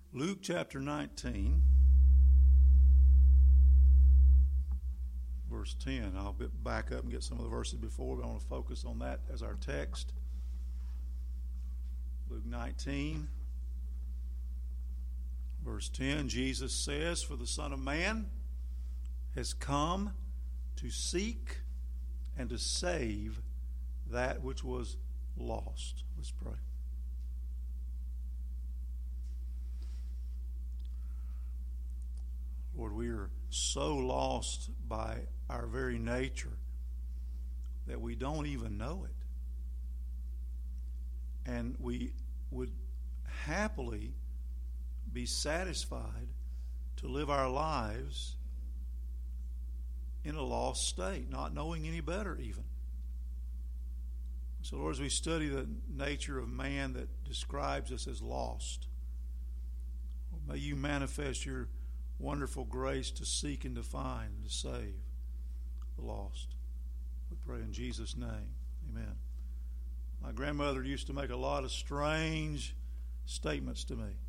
Luke chapter 19, verse 10. I'll back up and get some of the verses before, but I want to focus on that as our text. Luke 19, verse 10, Jesus says, "For the Son of Man has come to seek and to save that which was lost." Let's pray. Lord, we are so lost by our very nature that we don't even know it. And we would happily be satisfied to live our lives in a lost state, not knowing any better even. So, Lord, as we study the nature of man that describes us as lost, may you manifest your wonderful grace to seek and to find and to save the lost. We pray in Jesus' name. Amen. My grandmother used to make a lot of strange statements to me,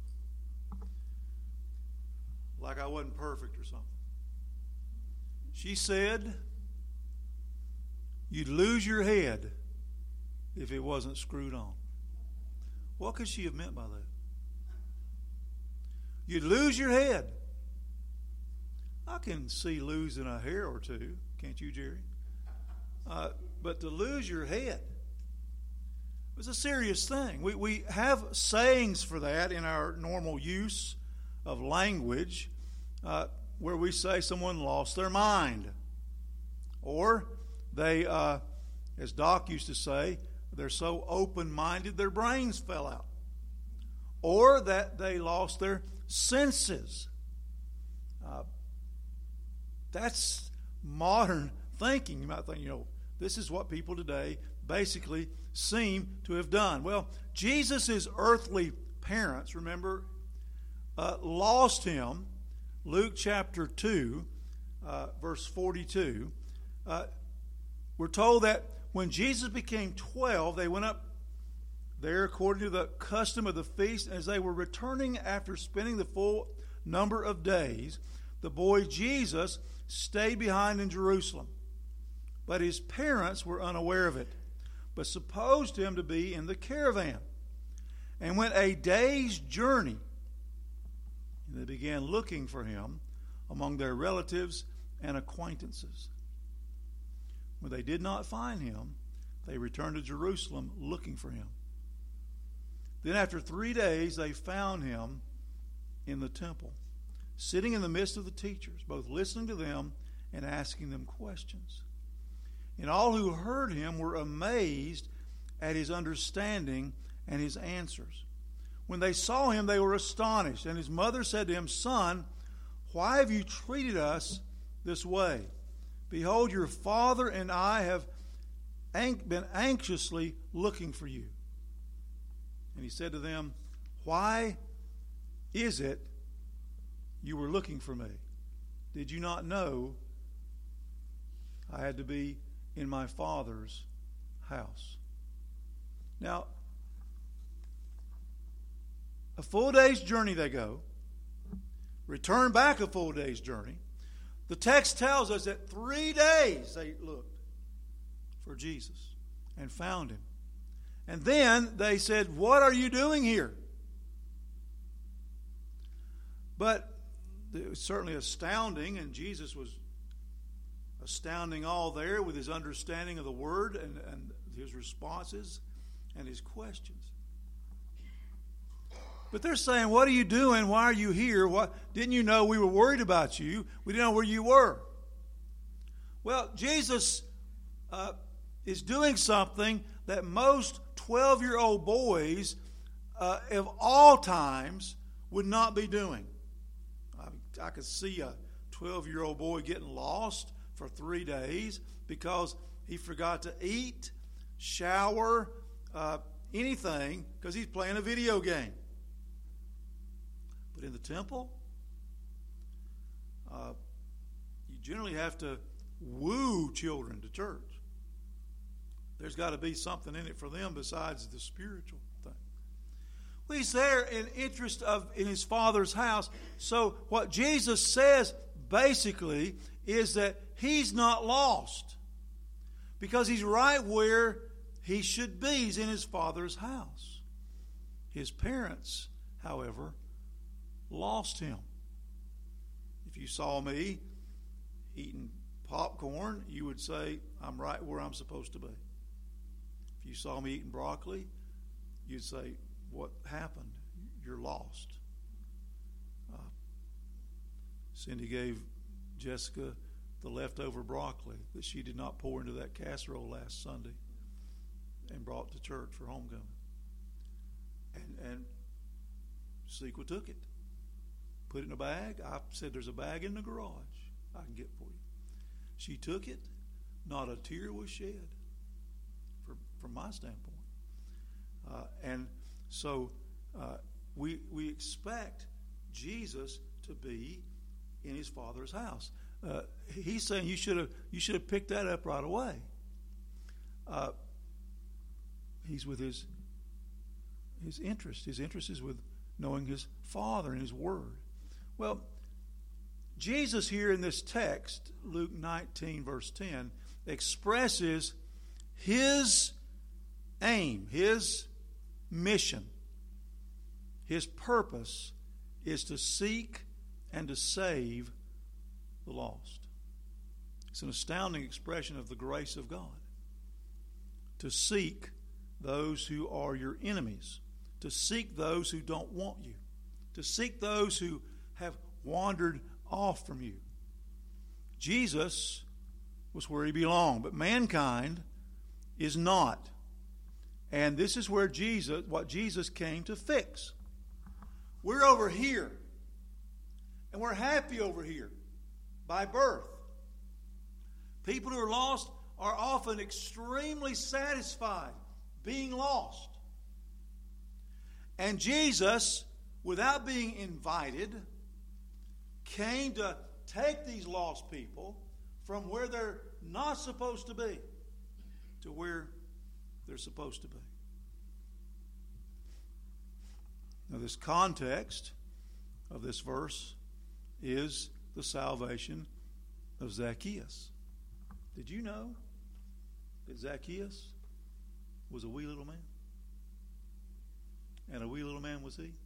like I wasn't perfect or something. She said, "You'd lose your head if it wasn't screwed on." What could she have meant by that? You'd lose your head. I can see losing a hair or two, can't you, Jerry? But to lose your head was a serious thing. We have sayings for that in our normal use of language, where we say someone lost their mind, or they, as Doc used to say, they're so open-minded their brains fell out, or that they lost their senses. That's modern thinking. You might think, this is what people today basically seem to have done. Well, Jesus' earthly parents, remember, lost him. Luke chapter 2, verse 42. We're told that when Jesus became 12, they went up there according to the custom of the feast. As they were returning after spending the full number of days, the boy Jesus stayed behind in Jerusalem. But his parents were unaware of it, but supposed him to be in the caravan, and went a day's journey. And they began looking for him among their relatives and acquaintances. When they did not find him, they returned to Jerusalem looking for him. Then after 3 days they found him in the temple, sitting in the midst of the teachers, both listening to them and asking them questions. And all who heard him were amazed at his understanding and his answers. When they saw him, they were astonished. And his mother said to him, "Son, why have you treated us this way? Behold, your father and I have been anxiously looking for you." And he said to them, "Why is it you were looking for me? Did you not know I had to be in my Father's house?" Now, a full day's journey they go, return back a full day's journey. The text tells us that 3 days they looked for Jesus and found him. And then they said, "What are you doing here?" But it was certainly astounding, and Jesus was astounding all there with his understanding of the Word and his responses and his questions. But they're saying, "What are you doing? Why are you here? Didn't you know we were worried about you? We didn't know where you were." Well, Jesus is doing something that most 12-year-old boys of all times would not be doing. I could see a 12-year-old boy getting lost for 3 days because he forgot to eat, shower, anything, because he's playing a video game. But in the temple, you generally have to woo children to church. There's got to be something in it for them besides the spiritual thing. Well, he's there in interest in his Father's house. So what Jesus says basically is that he's not lost because he's right where he should be. He's in his Father's house. His parents, however, lost him. If you saw me eating popcorn, you would say, I'm right where I'm supposed to be. If you saw me eating broccoli, you'd say, what happened? You're lost. Cindy gave Jessica the leftover broccoli that she did not pour into that casserole last Sunday and brought to church for homecoming. And Sequa took it, put it in a bag. I said, there's a bag in the garage I can get for you. She took it. Not a tear was shed from my standpoint. And so we expect Jesus to be in his Father's house. He's saying you should have picked that up right away. He's with his interest. His interest is with knowing his Father and his Word. Well, Jesus here in this text, Luke 19, verse 10, expresses his aim, his mission, his purpose is to seek and to save the lost. It's an astounding expression of the grace of God. To seek those who are your enemies, to seek those who don't want you, to seek those who have wandered off from you. Jesus was where he belonged, but mankind is not. And this is where what Jesus came to fix. We're over here, and we're happy over here by birth. People who are lost are often extremely satisfied being lost. And Jesus, without being invited, came to take these lost people from where they're not supposed to be to where they're supposed to be. Now, this context of this verse is the salvation of Zacchaeus. Did you know that Zacchaeus was a wee little man? And a wee little man was he?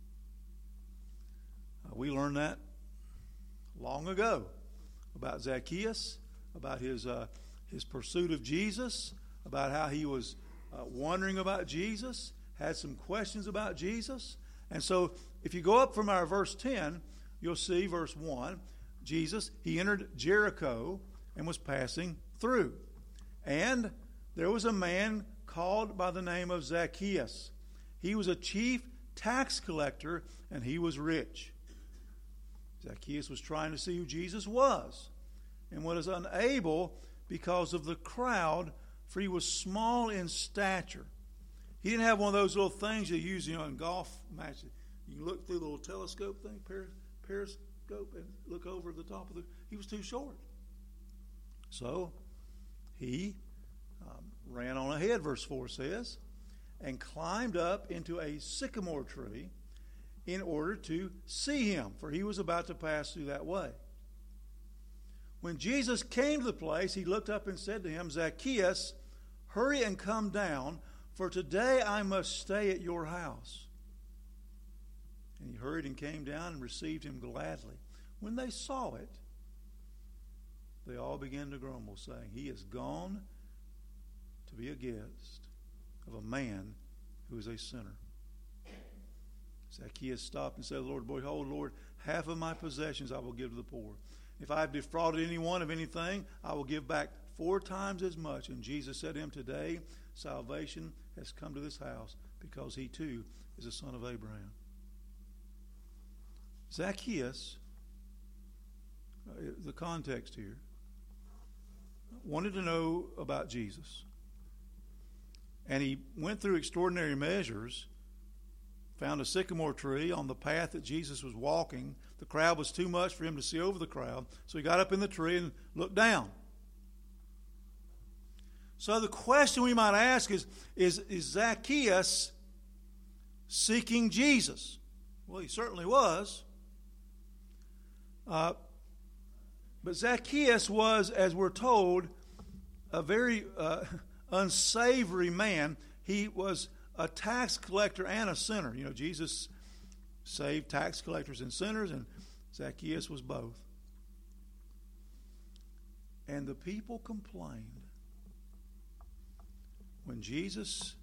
We learned that long ago about Zacchaeus, about his pursuit of Jesus, about how he was wondering about Jesus, had some questions about Jesus. And so if you go up from our verse 10, you'll see verse 1, Jesus, he entered Jericho and was passing through. And there was a man called by the name of Zacchaeus. He was a chief tax collector and he was rich. Zacchaeus was trying to see who Jesus was and was unable because of the crowd, for he was small in stature. He didn't have one of those little things you use, in golf matches. You can look through the little telescope thing, periscope, and look over the top of he was too short. So he ran on ahead, verse 4 says, and climbed up into a sycamore tree in order to see him, for he was about to pass through that way. When Jesus came to the place, he looked up and said to him, Zacchaeus, hurry and come down, for today I must stay at your house. And he hurried and came down and received him gladly. When they saw it, they all began to grumble, saying, he is gone to be a guest of a man who is a sinner. Zacchaeus stopped and said, Lord, behold, Lord, half of my possessions I will give to the poor. If I have defrauded anyone of anything, I will give back 4 times as much. And Jesus said to him, today salvation has come to this house, because he too is a son of Abraham. Zacchaeus, the context here, wanted to know about Jesus. And he went through extraordinary measures, found a sycamore tree on the path that Jesus was walking. The crowd was too much for him to see over the crowd, so he got up in the tree and looked down. So the question we might ask is Zacchaeus seeking Jesus. Well, he certainly was. But Zacchaeus was, as we're told, a very unsavory man. He was a tax collector and a sinner. You know, Jesus saved tax collectors and sinners, and Zacchaeus was both. And the people complained when Jesus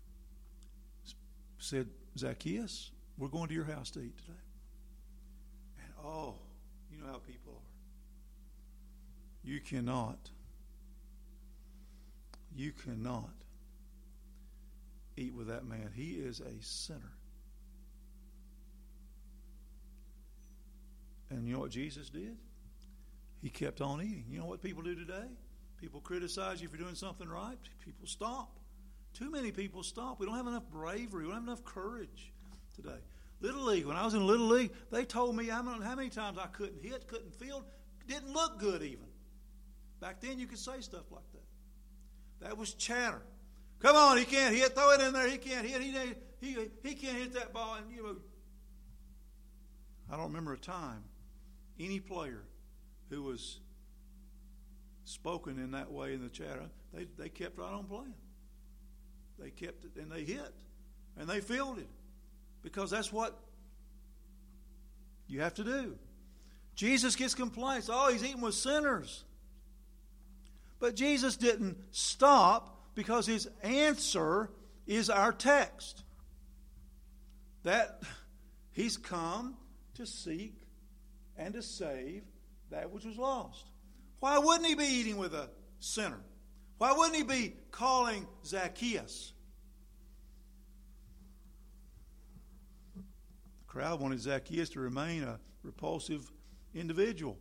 said, Zacchaeus, we're going to your house to eat today. And you know how people are. You cannot eat with that man. He is a sinner. And you know what Jesus did? He kept on eating. You know what people do today? People criticize you for doing something right. People stop. Too many people stop. We don't have enough bravery. We don't have enough courage today. Little League, when I was in Little League, they told me how many times I couldn't hit, couldn't field, didn't look good even. Back then you could say stuff like that. That was chatter. Come on, he can't hit. Throw it in there. He can't hit. He can't hit that ball. And I don't remember a time any player who was spoken in that way in the chatter, they kept right on playing. They kept it, and they hit, and they fielded, because that's what you have to do. Jesus gets complaints. Oh, he's eating with sinners. But Jesus didn't stop, because his answer is our text. That he's come to seek and to save that which was lost. Why wouldn't he be eating with a sinner? Why wouldn't he be calling Zacchaeus? The crowd wanted Zacchaeus to remain a repulsive individual.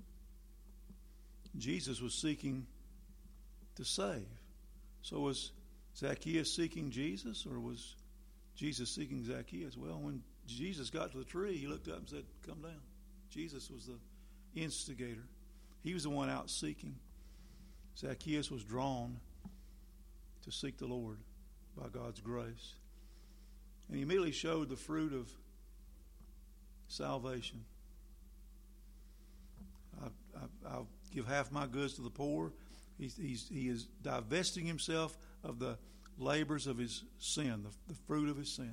Jesus was seeking to save. So was Zacchaeus seeking Jesus, or was Jesus seeking Zacchaeus? Well, when Jesus got to the tree, he looked up and said, "Come down." Jesus was the instigator. He was the one out seeking. Zacchaeus was drawn to seek the Lord by God's grace. And he immediately showed the fruit of salvation. I'll give half my goods to the poor. He is divesting himself of the labors of his sin, the fruit of his sin.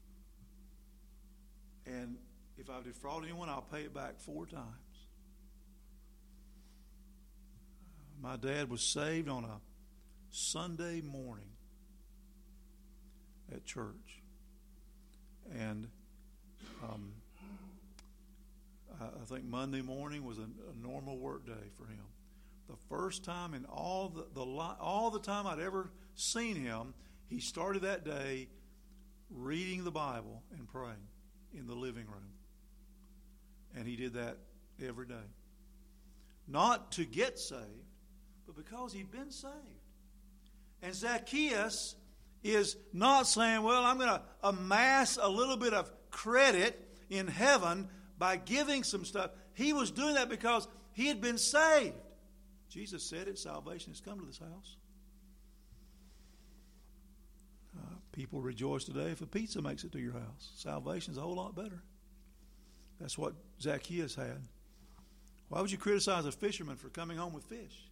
And if I've defrauded anyone, I'll pay it back 4 times. My dad was saved on a Sunday morning at church. And I think Monday morning was a normal work day for him. The first time in all the time I'd ever seen him, he started that day reading the Bible and praying in the living room. And he did that every day. Not to get saved, but because he'd been saved. And Zacchaeus is not saying, well, I'm going to amass a little bit of credit in heaven by giving some stuff. He was doing that because he had been saved. Jesus said it, salvation has come to this house. People rejoice today if a pizza makes it to your house. Salvation is a whole lot better. That's what Zacchaeus had. Why would you criticize a fisherman for coming home with fish?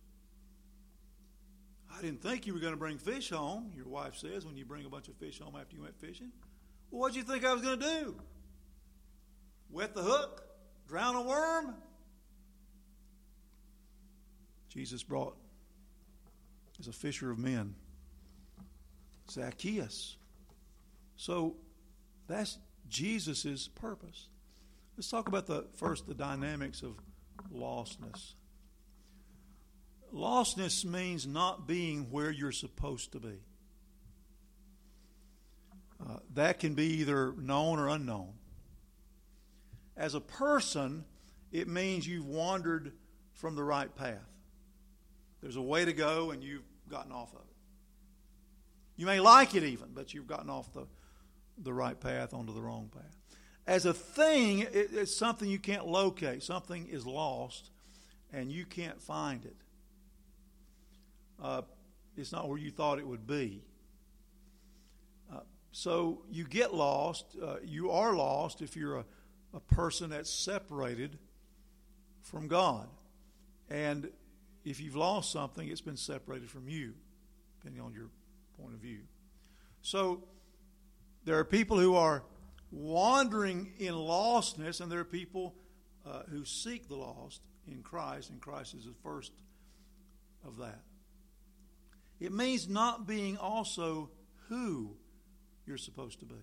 I didn't think you were going to bring fish home, your wife says, when you bring a bunch of fish home after you went fishing. Well, what did you think I was going to do? Wet the hook? Drown a worm? Jesus brought, as a fisher of men, Zacchaeus. So that's Jesus' purpose. Let's talk about the dynamics of lostness. Lostness means not being where you're supposed to be. That can be either known or unknown. As a person, it means you've wandered from the right path. There's a way to go and you've gotten off of it. You may like it even, but you've gotten off the right path onto the wrong path. As a thing, it's something you can't locate. Something is lost and you can't find it. It's not where you thought it would be. So you get lost. You are lost if you're a person that's separated from God. And if you've lost something, it's been separated from you, depending on your point of view. So there are people who are wandering in lostness, and there are people who seek the lost in Christ, and Christ is the first of that. It means not being also who you're supposed to be.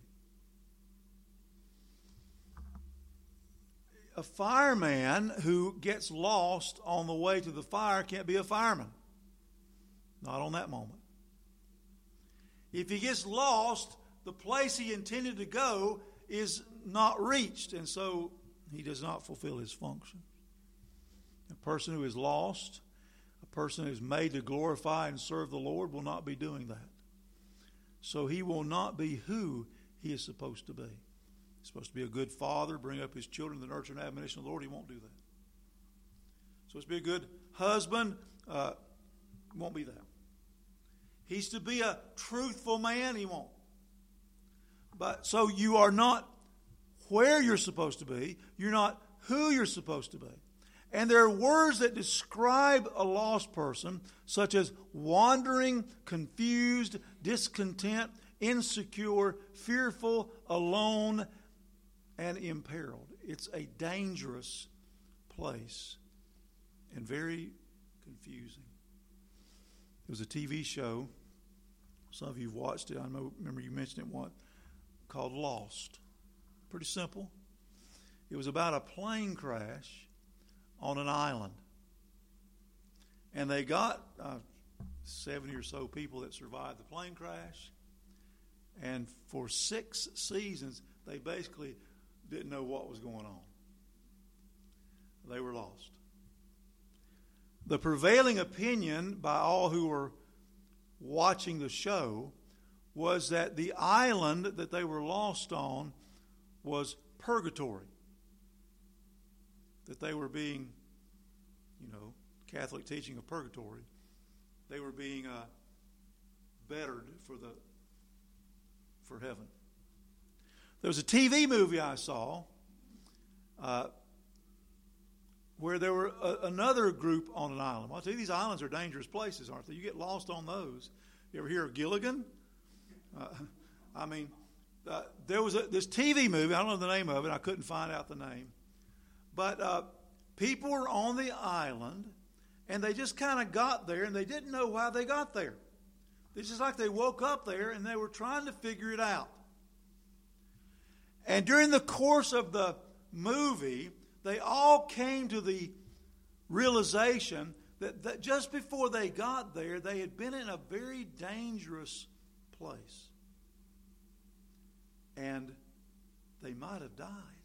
A fireman who gets lost on the way to the fire can't be a fireman. Not on that moment. If he gets lost, the place he intended to go is not reached, and so he does not fulfill his function. A person who is lost, a person who is made to glorify and serve the Lord, will not be doing that. So he will not be who he is supposed to be. He's supposed to be a good father, bring up his children in the nurture and admonition of the Lord. He won't do that. Supposed to be a good husband. Won't be that. He's to be a truthful man. He won't. But so you are not where you're supposed to be. You're not who you're supposed to be. And there are words that describe a lost person, such as wandering, confused, discontent, insecure, fearful, alone, and imperiled. It's a dangerous place and very confusing. There was a TV show, some of you have watched it, I remember you mentioned it once, called Lost. Pretty simple. It was about a plane crash on an island. And they got 70 or so people that survived the plane crash. And for 6 seasons, they basically didn't know what was going on. They were lost. The prevailing opinion by all who were watching the show was that the island that they were lost on was purgatory. That they were being, Catholic teaching of purgatory, they were being bettered for heaven. There was a TV movie I saw where there were another group on an island. Well, I'll tell you, these islands are dangerous places, aren't they? You get lost on those. You ever hear of Gilligan? There was this TV movie. I don't know the name of it. I couldn't find out the name. But people were on the island, and they just kind of got there, and they didn't know why they got there. It's just like they woke up there, and they were trying to figure it out. And during the course of the movie, they all came to the realization that just before they got there, they had been in a very dangerous place. And they might have died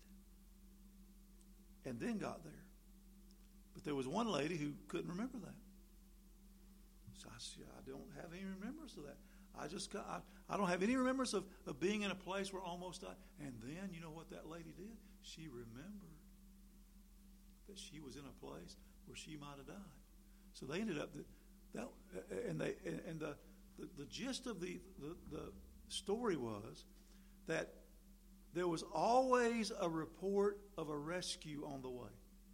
and then got there. But there was one lady who couldn't remember that. So I said, I don't have any remembrance of that. I don't have any remembrance of being in a place where I almost died. And then, you know what that lady did? She remembered that she was in a place where she might have died. So they ended up the gist of the story was that there was always a report of a rescue on the way.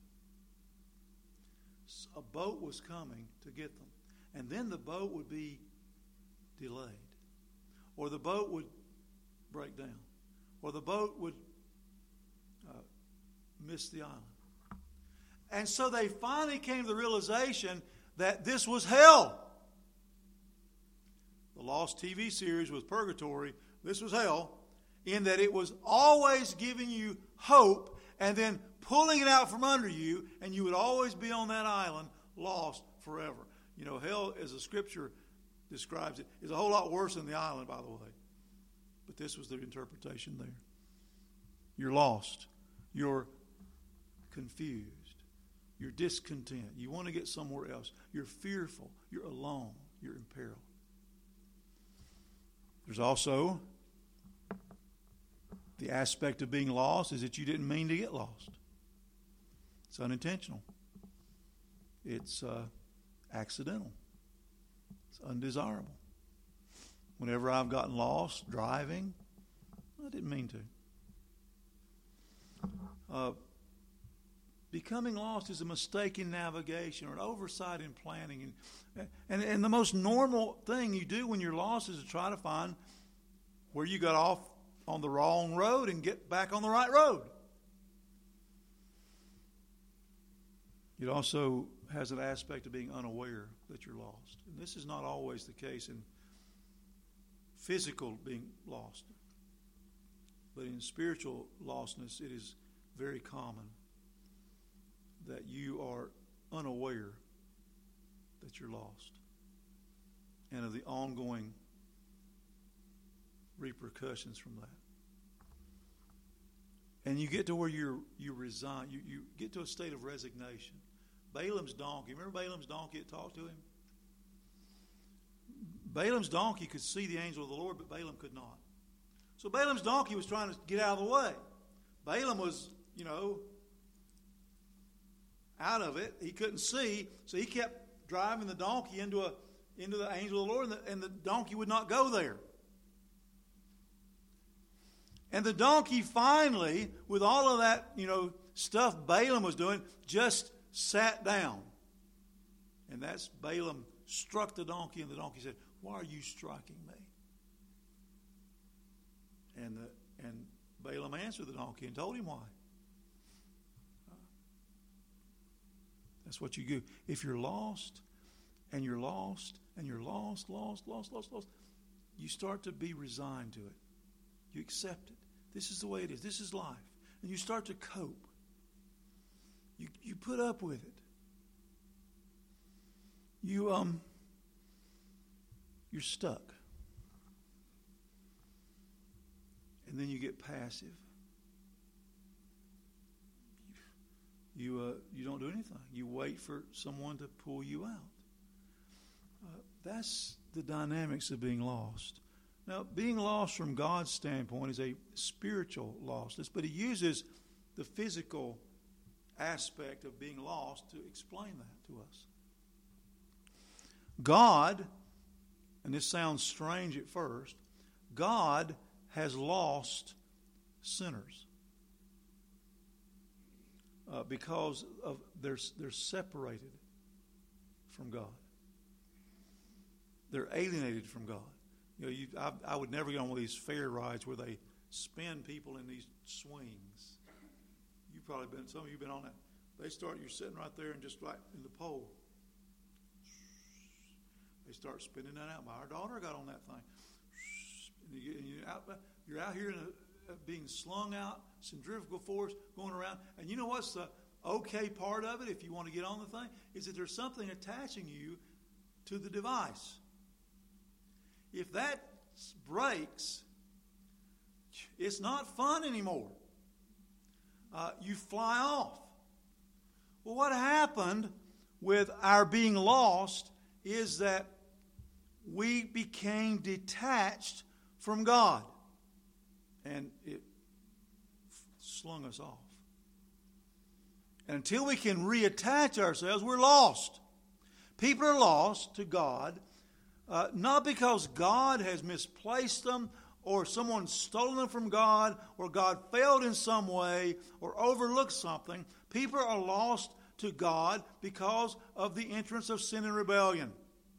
A boat was coming to get them. And then the boat would be delayed. Or the boat would break down. Or the boat would miss the island. And so they finally came to the realization that this was hell. The Lost TV series was Purgatory. This was hell, in that it was always giving you hope and then pulling it out from under you, and you would always be on that island lost forever. Hell, as the Scripture describes it, is a whole lot worse than the island, by the way. But this was the interpretation there. You're lost. You're confused. You're discontent. You want to get somewhere else. You're fearful. You're alone. You're in peril. There's also the aspect of being lost is that you didn't mean to get lost. It's unintentional. It's accidental. It's undesirable. Whenever I've gotten lost driving, I didn't mean to. Becoming lost is a mistake in navigation or an oversight in planning. And the most normal thing you do when you're lost is to try to find where you got off on the wrong road and get back on the right road. It also has an aspect of being unaware that you're lost. And this is not always the case in physical being lost. But in spiritual lostness, it is very common that you are unaware that you're lost and of the ongoing repercussions from that. And you get to where you resign. You get to a state of resignation. Balaam's donkey. Remember Balaam's donkey that talked to him? Balaam's donkey could see the angel of the Lord, but Balaam could not. So Balaam's donkey was trying to get out of the way. Balaam was, out of it. He couldn't see, so he kept driving the donkey into the angel of the Lord, and the donkey would not go there. And the donkey finally, with all of that, stuff Balaam was doing, just sat down. And that's Balaam struck the donkey, and the donkey said, "Why are you striking me?" And Balaam answered the donkey and told him why. That's what you do. If you're lost, and you're lost, and you're lost, you start to be resigned to it. You accept it. This is the way it is. This is life. And you start to cope. You put up with it. You're stuck. And then you get passive. You don't do anything. You wait for someone to pull you out. That's the dynamics of being lost. Now, being lost from God's standpoint is a spiritual lostness, but He uses the physical aspect of being lost to explain that to us. God, and this sounds strange at first, God has lost sinners because of they're separated from God. They're alienated from God. I would never get on one of these fair rides where they spin people in these swings. Some of you have been on that. You're sitting right there and just right in the pole. They start spinning that out. Our daughter got on that thing. And you're out here being slung out, centrifugal force going around. And you know what's the okay part of it, if you want to get on the thing, is that there's something attaching you to the device. If that breaks, it's not fun anymore. You fly off. Well, what happened with our being lost is that we became detached from God. And it slung us off. And until we can reattach ourselves, we're lost. People are lost to God, not because God has misplaced them, or someone's stolen them from God, or God failed in some way, or overlooked something. People are lost to God because of the entrance of sin and rebellion.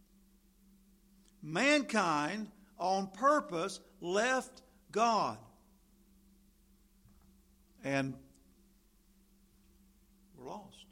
Mankind, on purpose, left God. And we're lost.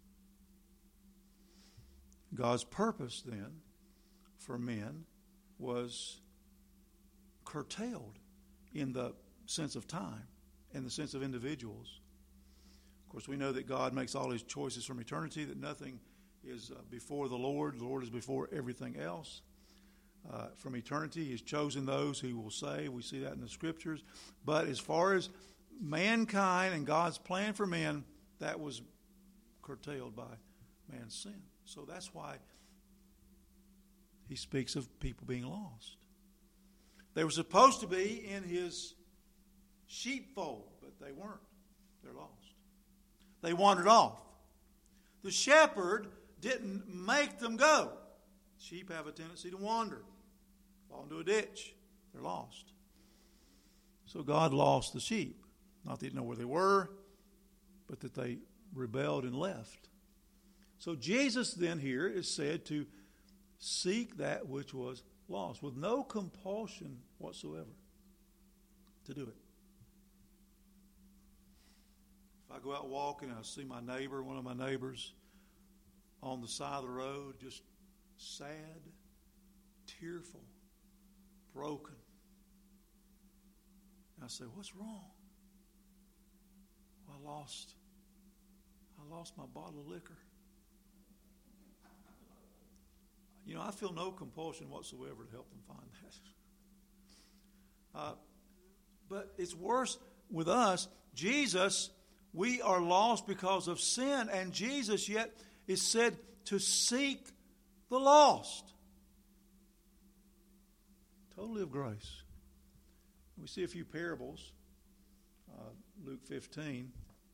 God's purpose then for men was curtailed in the sense of time, in the sense of individuals. Of course, we know that God makes all His choices from eternity, that nothing is before the Lord. The Lord is before everything else. From eternity, He has chosen those who will save. We see that in the Scriptures. But as far as mankind and God's plan for men, that was curtailed by man's sin. So that's why He speaks of people being lost. They were supposed to be in His sheepfold, but they weren't. They're lost. They wandered off. The shepherd didn't make them go. Sheep have a tendency to wander, fall into a ditch. They're lost. So God lost the sheep. Not that he didn't know where they were, but that they rebelled and left. So Jesus then here is said to seek that which was lost with no compulsion whatsoever to do it. If I go out walking and I see my neighbor, one of my neighbors, on the side of the road, just sad, tearful, broken, and I say, "What's wrong?" Well, I lost my bottle of liquor. You know, I feel no compulsion whatsoever to help them find that. But it's worse with us. Jesus, we are lost because of sin, and Jesus yet is said to seek the lost. Totally of grace. We see a few parables. Luke 15.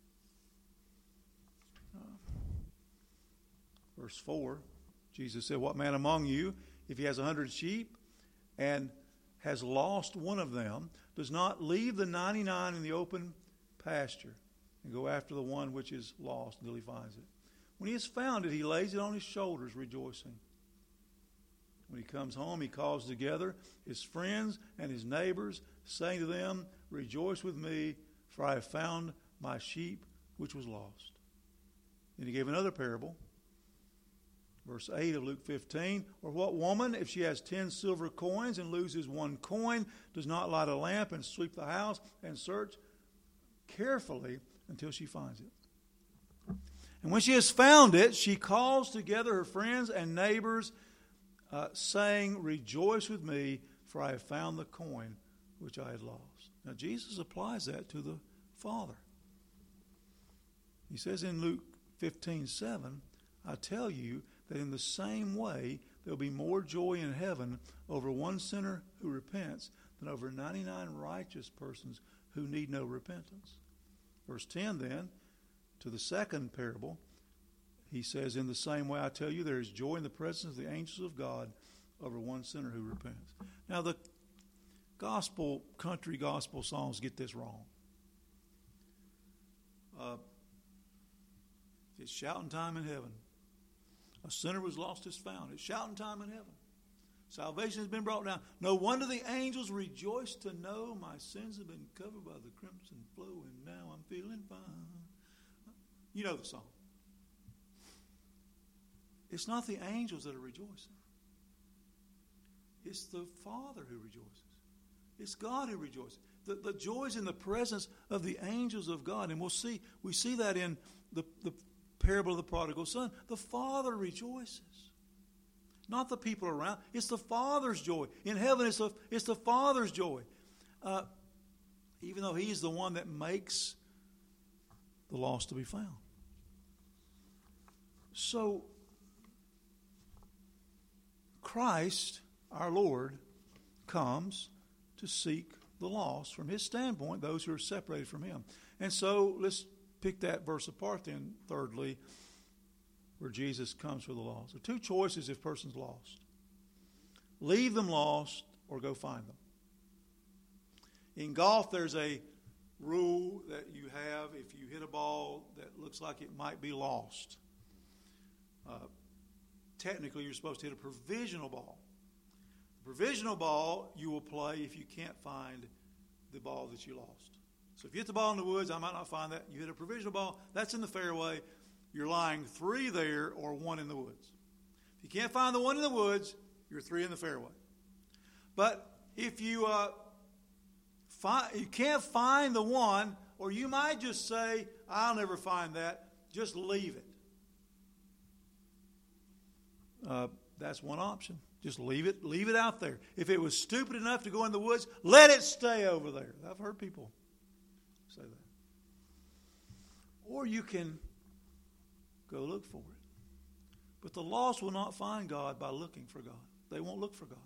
Verse 4. Jesus said, "What man among you, if he has 100 sheep and has lost one of them, does not leave the 99 in the open pasture and go after the one which is lost until he finds it? When he has found it, he lays it on his shoulders, rejoicing. When he comes home, he calls together his friends and his neighbors, saying to them, 'Rejoice with me, for I have found my sheep which was lost.'" Then he gave another parable. Verse 8 of Luke 15, "Or what woman, if she has 10 silver coins and loses one coin, does not light a lamp and sweep the house and search carefully until she finds it? And when she has found it, she calls together her friends and neighbors, saying, 'Rejoice with me, for I have found the coin which I had lost.'" Now Jesus applies that to the Father. He says in Luke 15:7, "I tell you that in the same way there will be more joy in heaven over one sinner who repents than over 99 righteous persons who need no repentance." Verse 10 then, to the second parable, he says, "In the same way I tell you, there is joy in the presence of the angels of God over one sinner who repents." Now the country gospel songs get this wrong. It's shouting time in heaven. A sinner was lost is found. It's shouting time in heaven. Salvation has been brought down. No wonder the angels rejoice to know my sins have been covered by the crimson flow, and now I'm feeling fine. You know the song. It's not the angels that are rejoicing. It's the Father who rejoices. It's God who rejoices. The joy is in the presence of the angels of God. And we see that in the parable of the prodigal son. The Father rejoices. Not the people around. It's the Father's joy. In heaven, it's the Father's joy. Even though He's the one that makes the lost to be found. So, Christ, our Lord, comes to seek the lost from His standpoint, those who are separated from Him. And so, let's pick that verse apart then, thirdly, where Jesus comes for the lost. There are two choices if a person's lost. Leave them lost or go find them. In golf, there's a rule that you have if you hit a ball that looks like it might be lost. Technically, you're supposed to hit a provisional ball. The provisional ball you will play if you can't find the ball that you lost. So if you hit the ball in the woods, I might not find that. You hit a provisional ball, that's in the fairway. You're lying 3 there or 1 in the woods. If you can't find the 1 in the woods, you're 3 in the fairway. But if you can't find the 1, or you might just say, "I'll never find that," just leave it. That's one option. Just leave it out there. If it was stupid enough to go in the woods, let it stay over there. I've heard people say that. Or you can go look for it. But the lost will not find God by looking for God. They won't look for God.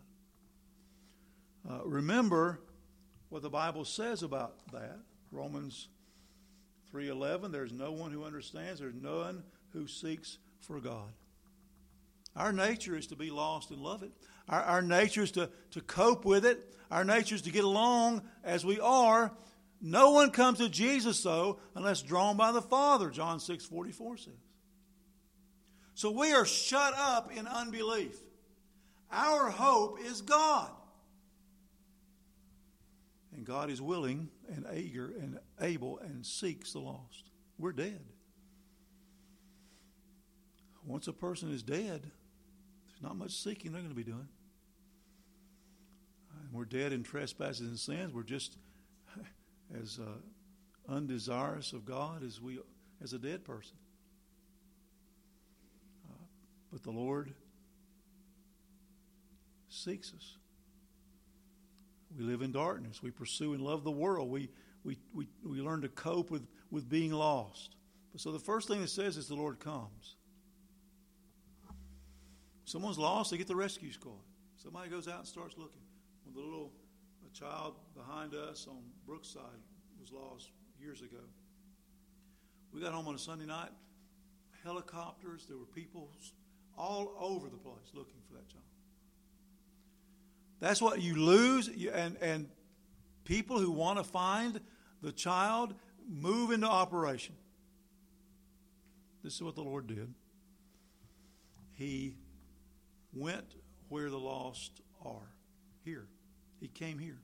Remember what the Bible says about that. Romans 3:11, there's no one who understands, there's none who seeks for God. Our nature is to be lost and love it. Our nature is to cope with it. Our nature is to get along as we are. No one comes to Jesus, though, unless drawn by the Father, John 6:44 says. So we are shut up in unbelief. Our hope is God. And God is willing and eager and able and seeks the lost. We're dead. Once a person is dead, there's not much seeking they're going to be doing. And we're dead in trespasses and sins. We're just as undesirous of God as a dead person. But the Lord seeks us. We live in darkness. We pursue and love the world. We learn to cope with being lost. So the first thing it says is the Lord comes. Someone's lost, they get the rescue squad. Somebody goes out and starts looking. When a child behind us on Brookside was lost years ago. We got home on a Sunday night. Helicopters, there were people all over the place looking for that child. That's what you lose, and people who want to find the child move into operation. This is what the Lord did. He went where the lost are. Here. He came here.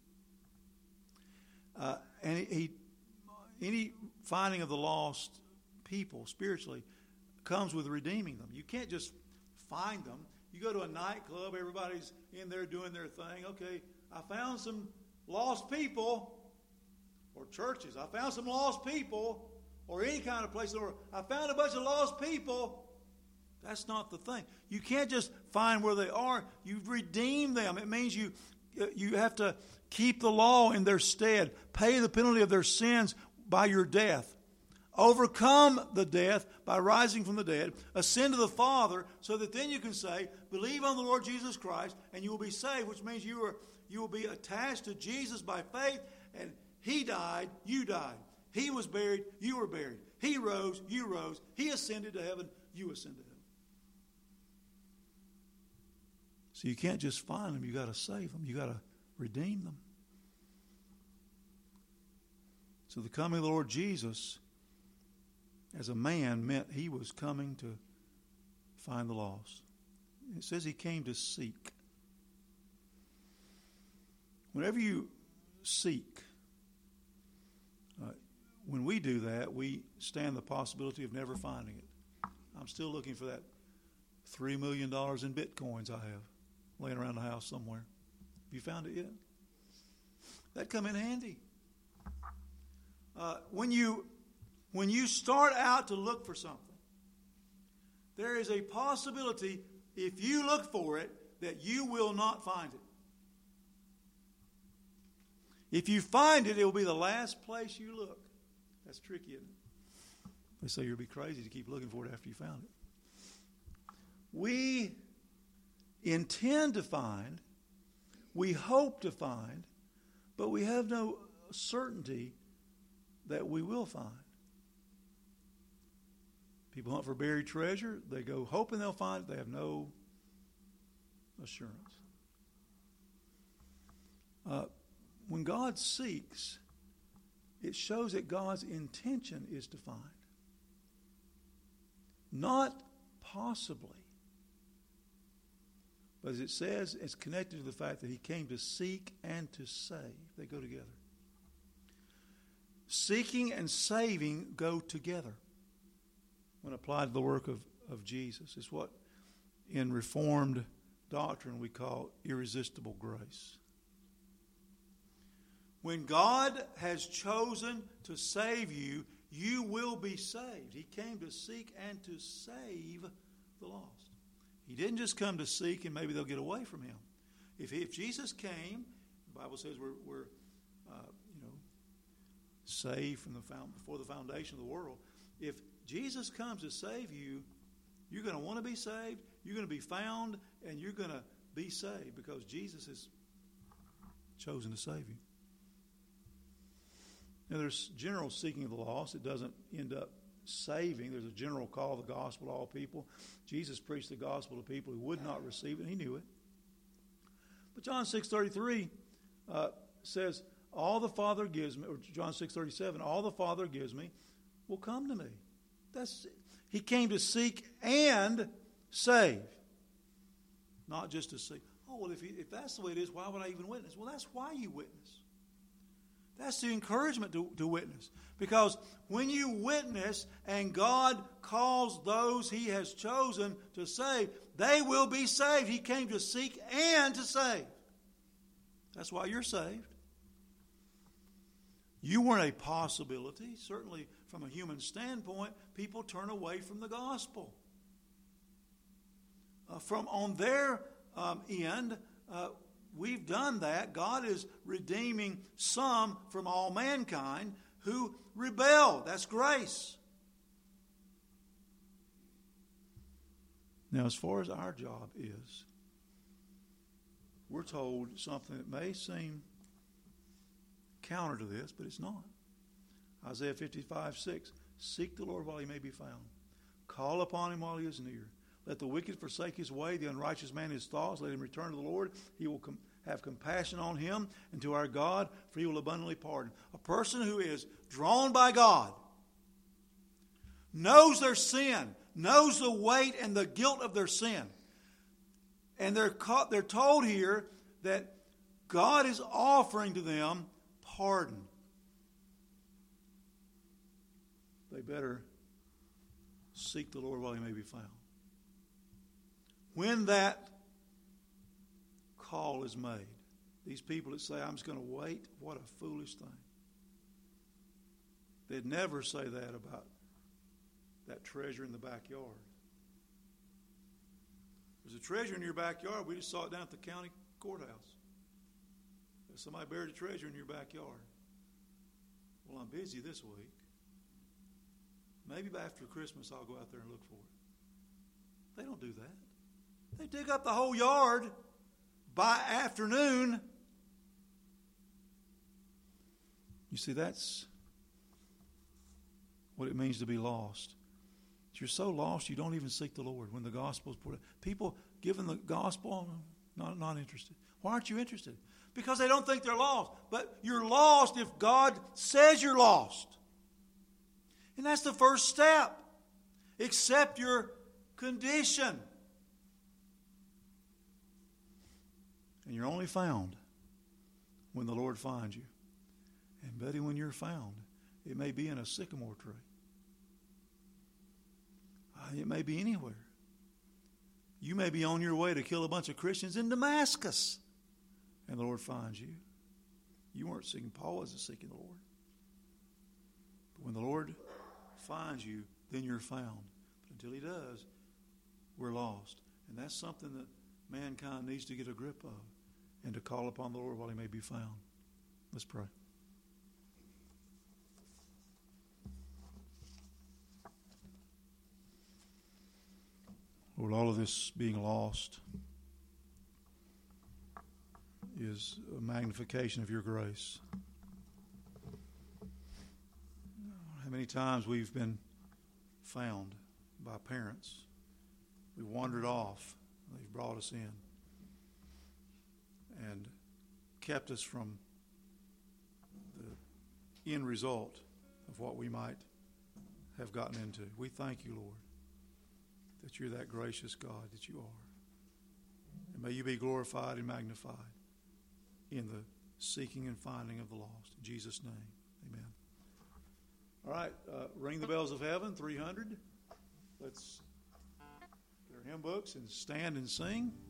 And any finding of the lost people spiritually comes with redeeming them. You can't just find them. You go to a nightclub, everybody's in there doing their thing. Okay, I found some lost people, or churches. I found some lost people, or any kind of place. Or I found a bunch of lost people. That's not the thing. You can't just find where they are. You redeem them. It means you have to keep the law in their stead, pay the penalty of their sins by your death, overcome the death by rising from the dead, ascend to the Father, so that then you can say, believe on the Lord Jesus Christ, and you will be saved, which means you will be attached to Jesus by faith, and He died, you died. He was buried, you were buried. He rose, you rose. He ascended to heaven, you ascended to heaven. So you can't just find them, you got to save them, you got to redeem them. So the coming of the Lord Jesus as a man meant He was coming to find the lost. It says He came to seek. Whenever you seek, when we do that, we stand the possibility of never finding it. I'm still looking for that $3 million in bitcoins I have laying around the house somewhere. Have you found it yet? That'd come in handy. When you start out to look for something, there is a possibility, if you look for it, that you will not find it. If you find it, it will be the last place you look. That's tricky, isn't it? They say you'll be crazy to keep looking for it after you found it. We intend to find, we hope to find, but we have no certainty that we will find. People hunt for buried treasure. They go hoping they'll find it. They have no assurance. When God seeks, it shows that God's intention is to find. Not possibly. But as it says, it's connected to the fact that He came to seek and to save. They go together. Seeking and saving go together when applied to the work of Jesus. It's what in Reformed doctrine we call irresistible grace. When God has chosen to save you, you will be saved. He came to seek and to save the lost. He didn't just come to seek and maybe they'll get away from Him. If Jesus came, the Bible says we're saved from before the foundation of the world. If Jesus comes to save you, you're going to want to be saved, you're going to be found, and you're going to be saved because Jesus has chosen to save you. Now, there's general seeking of the lost. It doesn't end up saving. There's a general call of the gospel to all people. Jesus preached the gospel to people who would not receive it, and He knew it. But John 6:33 says, all the Father gives me, or John 6:37, all the Father gives me will come to me. He came to seek and save. Not just to seek. Oh, well, if that's the way it is, why would I even witness? Well, that's why you witness. That's the encouragement to witness. Because when you witness and God calls those He has chosen to save, they will be saved. He came to seek and to save. That's why you're saved. You weren't a possibility. Certainly from a human standpoint, people turn away from the gospel. On their end, we've done that. God is redeeming some from all mankind who rebel. That's grace. Now, as far as our job is, we're told something that may seem counter to this, but it's not. Isaiah 55:6, seek the Lord while He may be found. Call upon Him while He is near. Let the wicked forsake his way, the unrighteous man his thoughts. Let him return to the Lord. He will have compassion on him, and to our God, for He will abundantly pardon. A person who is drawn by God, knows their sin, knows the weight and the guilt of their sin. And they're told here that God is offering to them pardon. They better seek the Lord while He may be found. When that call is made, these people that say, I'm just going to wait, what a foolish thing. They'd never say that about that treasure in the backyard. There's a treasure in your backyard. We just saw it down at the county courthouse. Somebody buried a treasure in your backyard. Well, I'm busy this week. Maybe after Christmas I'll go out there and look for it. They don't do that. They dig up the whole yard by afternoon. You see, that's what it means to be lost. You're so lost you don't even seek the Lord when the gospel is put out. People given the gospel, not interested. Why aren't you interested? Because they don't think they're lost. But you're lost if God says you're lost. And that's the first step. Accept your condition. And you're only found when the Lord finds you. And buddy, when you're found, it may be in a sycamore tree. It may be anywhere. You may be on your way to kill a bunch of Christians in Damascus. And the Lord finds you. You weren't seeking, Paul wasn't seeking the Lord. But when the Lord finds you, then you're found. But until He does, we're lost. And that's something that mankind needs to get a grip of, and to call upon the Lord while He may be found. Let's pray. Lord, all of this being lost is a magnification of Your grace. How many times we've been found by parents. We wandered off. They've brought us in and kept us from the end result of what we might have gotten into. We thank You, Lord, that You're that gracious God that You are. And may You be glorified and magnified in the seeking and finding of the lost. In Jesus' name, amen. All right, ring the bells of heaven, 300. Let's get our hymn books and stand and sing.